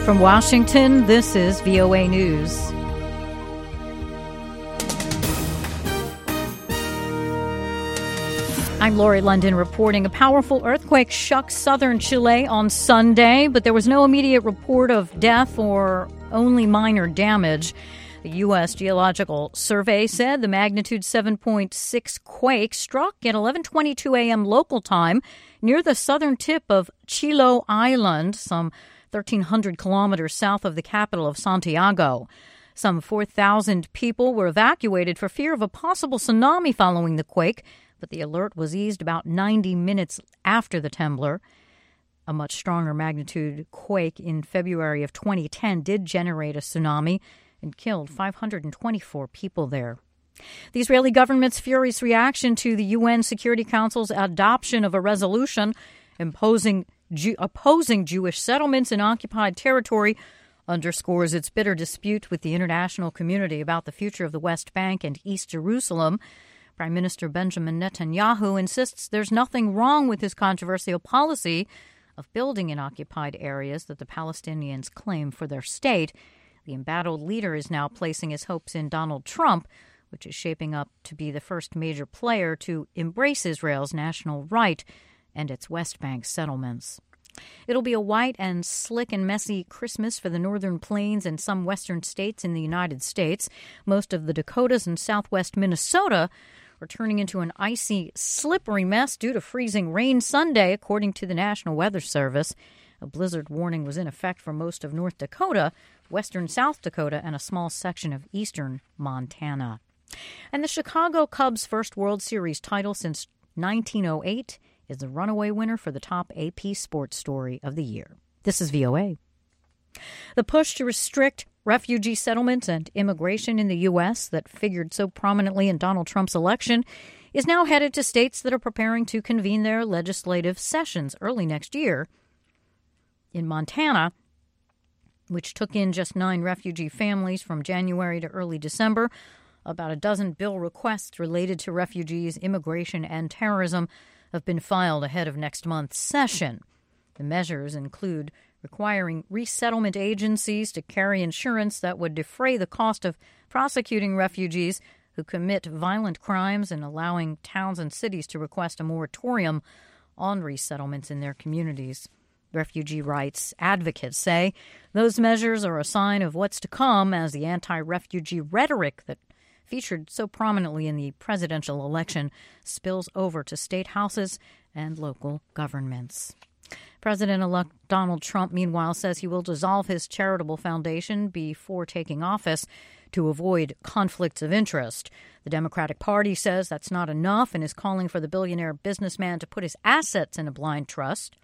From Washington, this is VOA News. I'm Lori London reporting. A powerful earthquake shook southern Chile on Sunday, but there was no immediate report of death or only minor damage. The U.S. Geological Survey said the magnitude 7.6 quake struck at 11:22 a.m. local time near the southern tip of Chiloé Island, some 1,300 kilometers south of the capital of Santiago. Some 4,000 people were evacuated for fear of a possible tsunami following the quake, but the alert was eased about 90 minutes after the tremor. A much stronger magnitude quake in February of 2010 did generate a tsunami and killed 524 people there. The Israeli government's furious reaction to the UN Security Council's adoption of a resolution opposing Jewish settlements in occupied territory underscores its bitter dispute with the international community about the future of the West Bank and East Jerusalem. Prime Minister Benjamin Netanyahu insists there's nothing wrong with his controversial policy of building in occupied areas that the Palestinians claim for their state. The embattled leader is now placing his hopes in Donald Trump, which is shaping up to be the first major player to embrace Israel's national right and its West Bank settlements. It'll be a white and slick and messy Christmas for the northern plains and some western states in the United States. Most of the Dakotas and southwest Minnesota are turning into an icy, slippery mess due to freezing rain Sunday, according to the National Weather Service. A blizzard warning was in effect for most of North Dakota, western South Dakota, and a small section of eastern Montana. And the Chicago Cubs' first World Series title since 1908 is the runaway winner for the top AP Sports Story of the year. This is VOA. The push to restrict refugee settlements and immigration in the U.S. that figured so prominently in Donald Trump's election is now headed to states that are preparing to convene their legislative sessions early next year. In Montana, which took in just 9 refugee families from January to early December, about a dozen bill requests related to refugees, immigration, and terrorism have been filed ahead of next month's session. The measures include requiring resettlement agencies to carry insurance that would defray the cost of prosecuting refugees who commit violent crimes and allowing towns and cities to request a moratorium on resettlements in their communities. Refugee rights advocates say those measures are a sign of what's to come as the anti-refugee rhetoric that featured so prominently in the presidential election spills over to state houses and local governments. President-elect Donald Trump, meanwhile, says he will dissolve his charitable foundation before taking office to avoid conflicts of interest. The Democratic Party says that's not enough and is calling for the billionaire businessman to put his assets in a blind trust.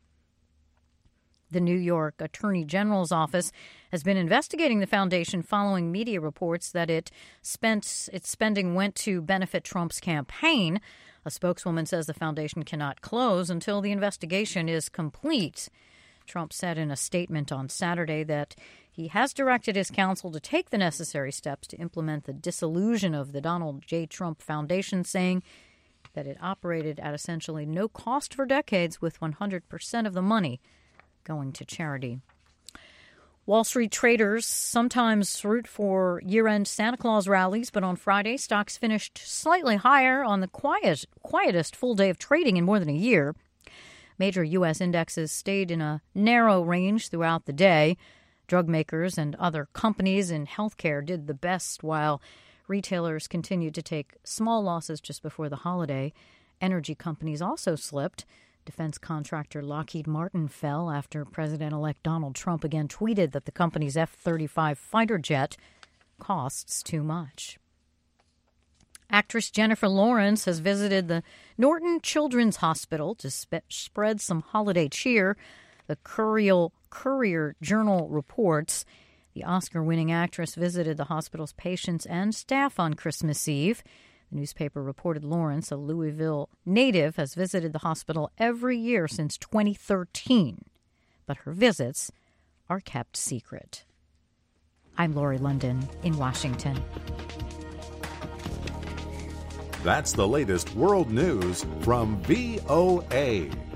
The New York Attorney General's office has been investigating the foundation following media reports that its spending went to benefit Trump's campaign. A spokeswoman says the foundation cannot close until the investigation is complete. Trump said in a statement on Saturday that he has directed his counsel to take the necessary steps to implement the dissolution of the Donald J. Trump Foundation, saying that it operated at essentially no cost for decades with 100% of the money going to charity. Wall Street traders sometimes root for year-end Santa Claus rallies, but on Friday, stocks finished slightly higher on the quietest full day of trading in more than a year. Major U.S. indexes stayed in a narrow range throughout the day. Drug makers and other companies in healthcare did the best, while retailers continued to take small losses just before the holiday. Energy companies also slipped. Defense contractor Lockheed Martin fell after President-elect Donald Trump again tweeted that the company's F-35 fighter jet costs too much. Actress Jennifer Lawrence has visited the Norton Children's Hospital to spread some holiday cheer. The Courier-Journal reports the Oscar-winning actress visited the hospital's patients and staff on Christmas Eve. The newspaper reported Lawrence, a Louisville native, has visited the hospital every year since 2013, but her visits are kept secret. I'm Lori London in Washington. That's the latest world news from VOA.